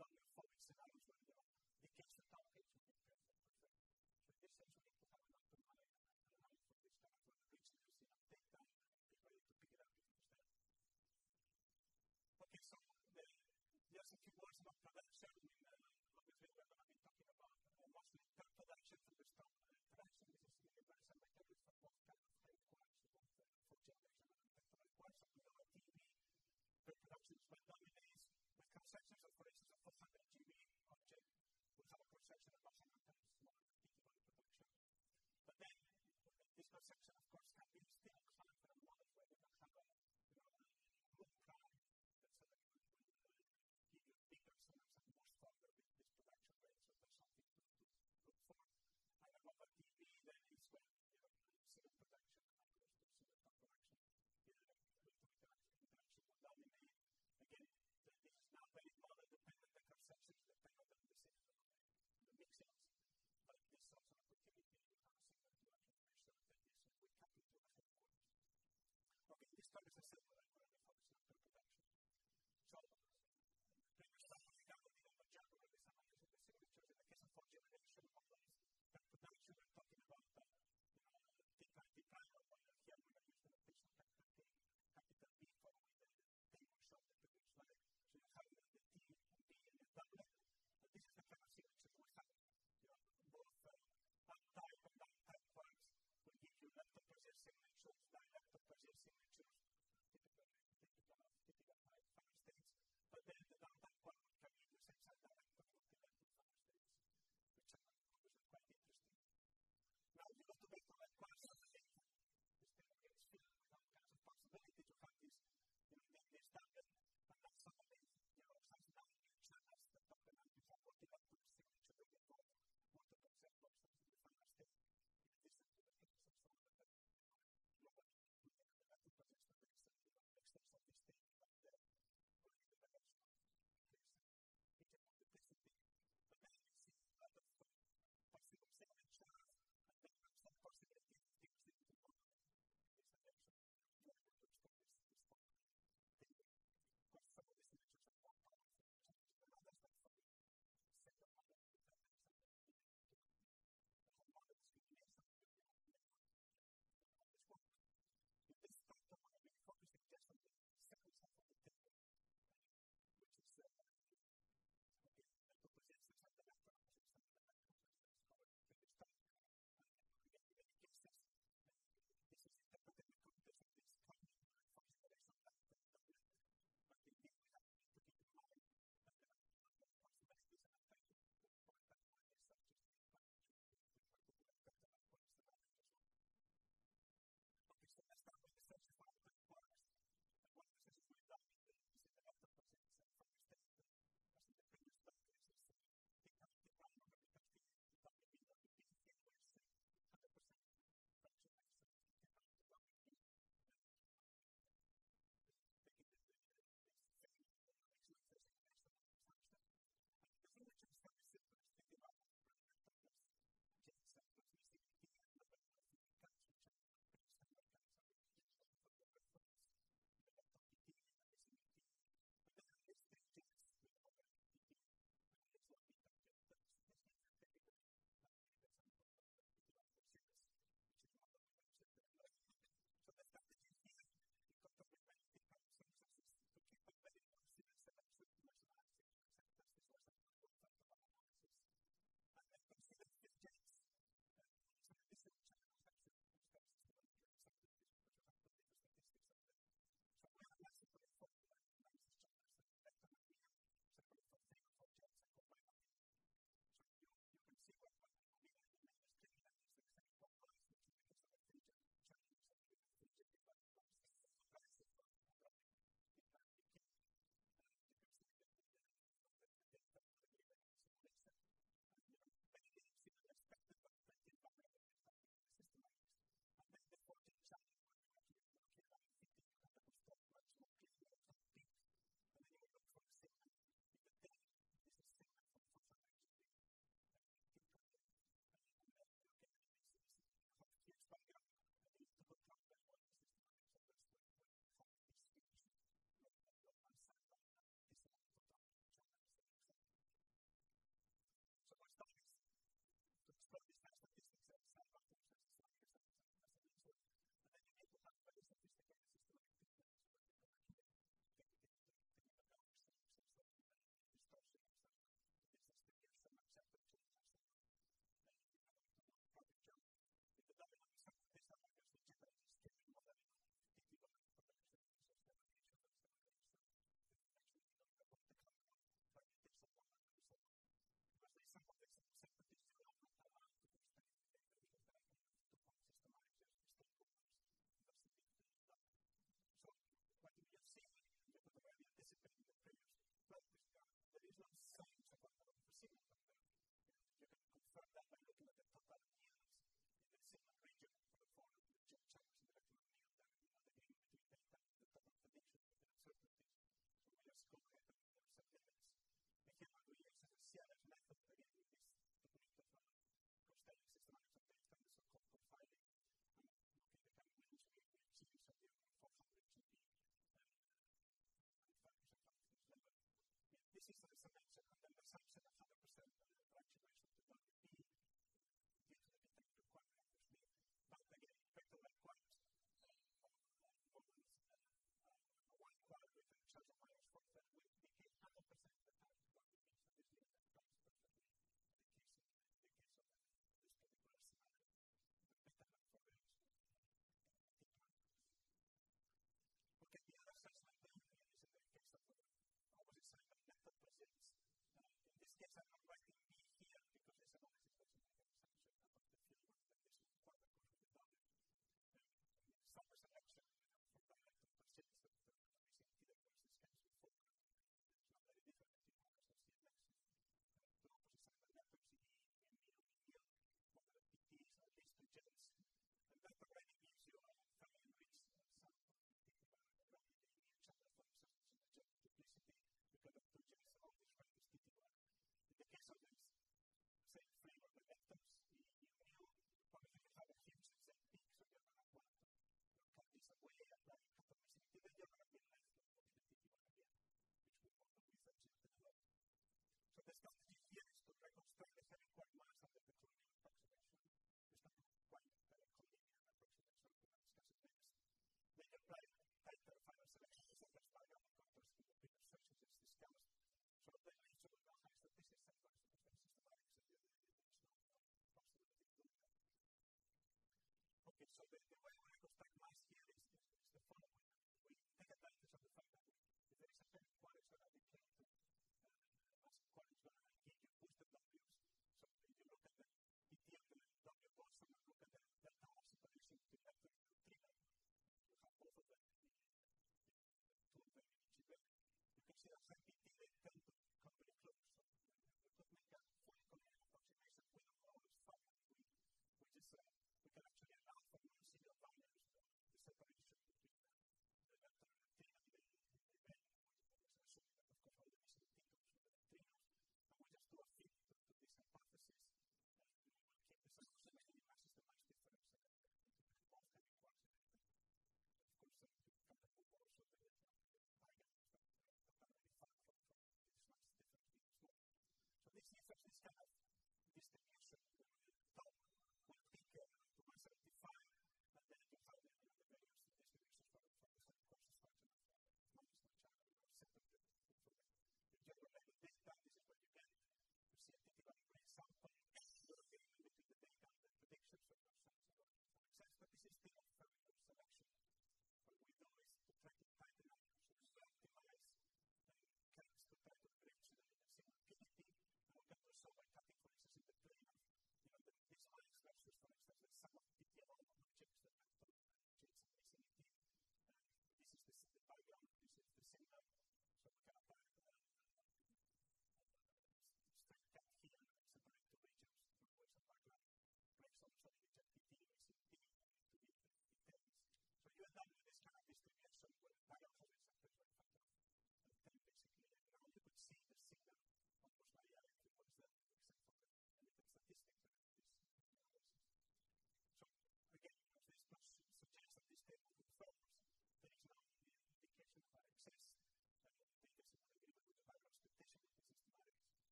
done with following scenarios where, the case to target would be perfect. So in this sense, we need to have an open mind and an eye for this kind of richness, take time and be ready to pick it up if it's there. Okay, so just a few words about production. Obviously, we're going to be talking about mostly production from the start. Production is universal materials for both kind of high requires, both for generation and temporal requires. So we know a TV pre-production is well dominates with cross-sections of, for instance, a 400 GB object will have a cross-section about 100 times smaller than typical production. But then, this cross-section, of course, can be still inclined for a model where we can have a moon prime that suddenly will give you bigger size and more stronger with this production rate. So there's something to look for. And above a TV, then is when civil production and close to civil production. Interaction will dominate. Again, this is now very model dependent. The cross-sections depend on the mixings.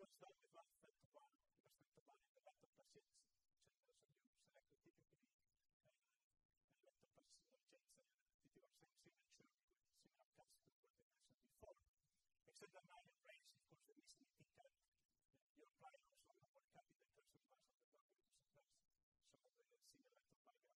was done with one to one in the laptop patients. So you select typically laptop patients that you are same signature with similar cuts to what I mentioned before. Except that now you raise, of course, the missing ticket. You apply also a more cut in the terms of mass on the document to suppress some of the single laptop diagram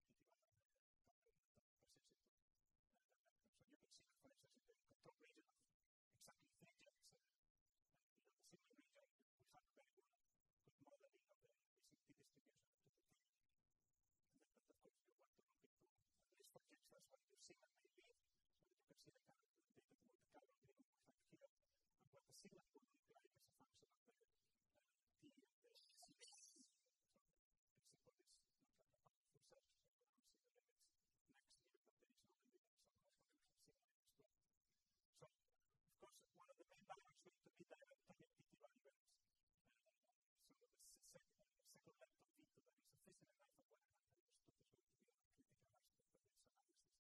persist into the laptop. So you can see that, for instance, in the control region of exactly 3 gens, the single region, we have very good modeling of the CT distribution to the team. But of course, you want to look into at least for gens, that's what your signal may be, so that you can see the kind of data to the color data we have here, and what the signal will look like as a function of the T and the C. So, example, this looks like a powerful search, so we don't see the limits next here, but there is no evidence of how we have signal in this plot. So, of course, one of the main values going to be direct connectivity events. So the second laptop V2 that is sufficient enough of what I have understood is going to be a critical aspect of this analysis.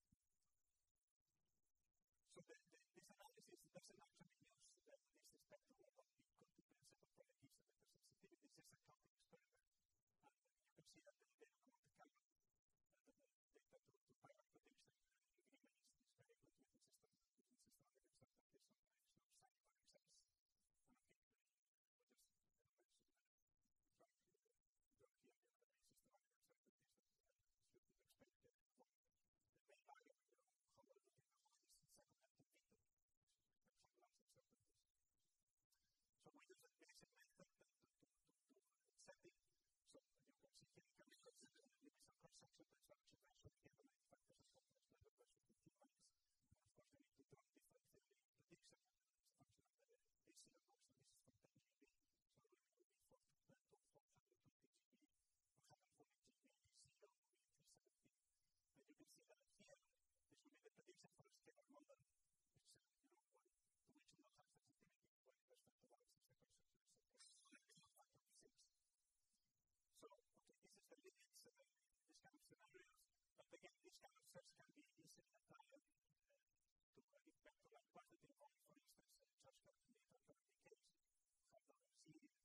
So this analysis doesn't actually use this spectrum of the comprehensible probabilities and the sensitivity. It's just a counting experiment. And you can see that the data from the camera, the data to Python prediction is very good with the system. With system evidence that there is no sign of access. And okay, we just mentioned drug here, the main system evidence that is you could expect from the main value of how we're looking at this second laptop V2, which summarizes uncertainties. So we use a basic method to set it. So you can see here, you can consider the limits of cross-section transformation ratio to get the 95% confidence level versus 15 minus. And of course, we need to draw different theory prediction as a function of the AC level. So this is from 10 GB. So it will be 420 GB, 140 GB, 0 will be 370. And you can see that here, this will be the prediction for a scalar model, which to which we don't have sensitivity when it was factorized as the perception is a factor of 6. So, okay, this is the limits in this kind of scenarios. But again, this kind of search can be easily applied to a vector-like quantity only, for instance, such calculator for the case. Have W C,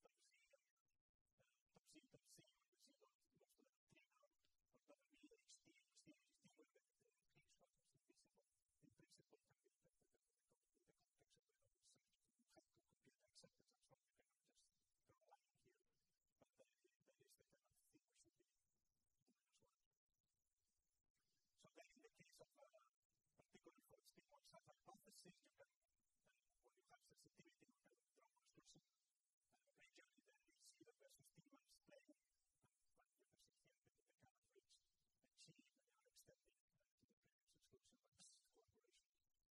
top C, when the C goes to the triangle, or W H T when the H factor is invisible. In principle, can be interpreted in the context of the search. You have to compute the acceptance and so on. You cannot just draw a line here. But that is the kind of thing we should be doing as well. So then in the case of particularly for stimulus hypothesis, you can, when you have sensitivity, you can draw a exclusion region in the zero versus stimulus plane. But you can see here that the kind of reach achieve and are extending to the previous exclusion by this collaboration.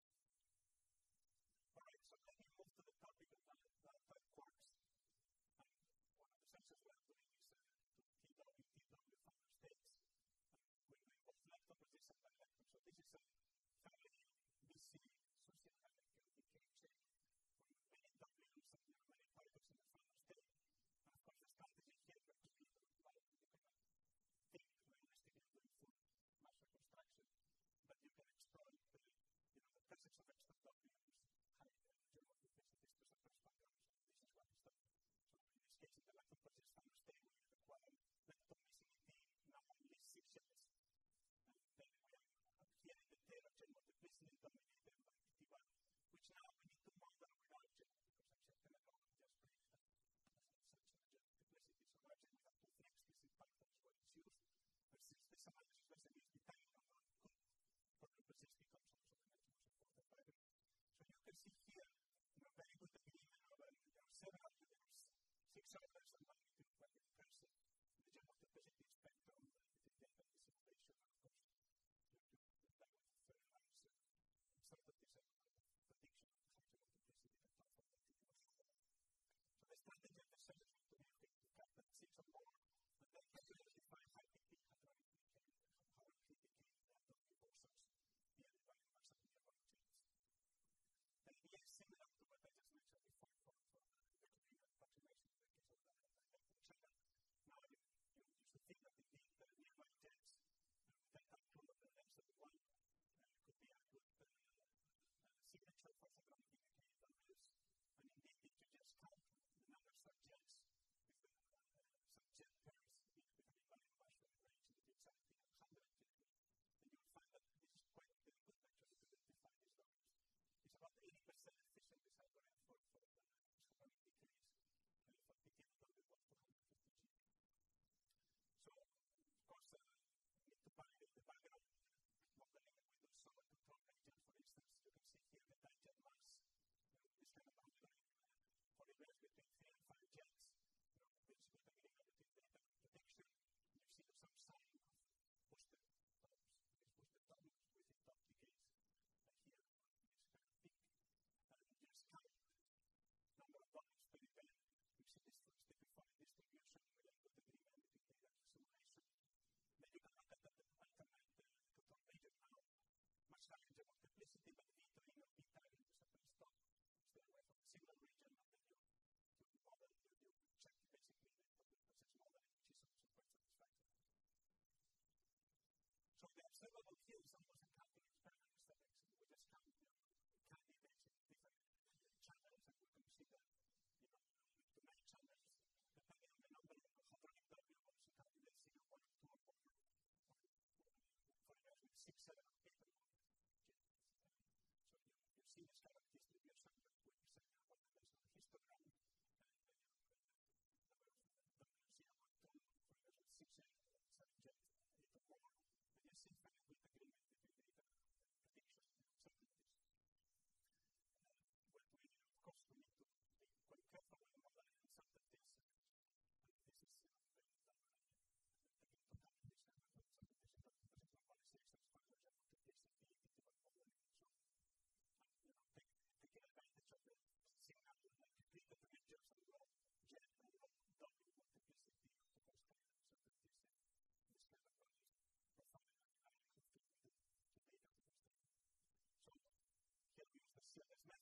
Alright, so let me move to the topic of type quarks. And one of the senses we are doing is to TW final states. We're doing both laptop resistant and laptop. So this is a family BC social hierarchy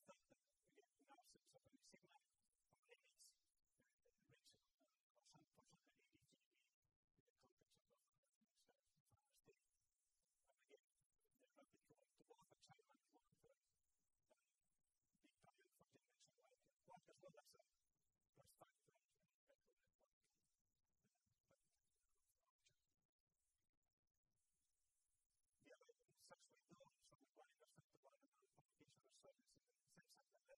thought that, again, in absence of any signal or limits, reach or some portion of ADGB in the context of government itself for our state. And again, they're applicable to both a child and long-term big time for generation-wide network as well as a plus factor vector network. The other such windows from requiring respect to one another communication or service in the sense that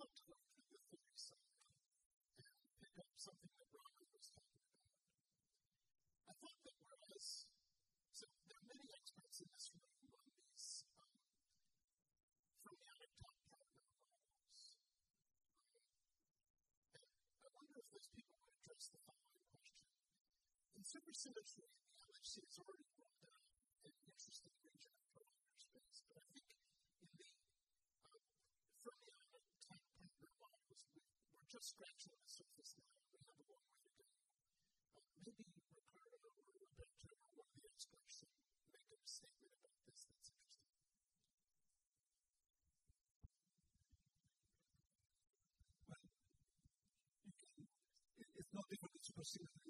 flip to the theory side and pick up something that Robert was talking about. I thought that whereas, so there are many experts in this room on these fermionic top partner models. And I wonder if those people would address the following question. In supersymmetry, the LHC has already rolled out an interesting region of parameter space, but I think in the fermionic top partner models, we're just scratching the surface now. We have a long way to go. Maybe Ricardo or Roberto or one of the experts should make a statement about this that's interesting. Well, it's not different in supersymmetry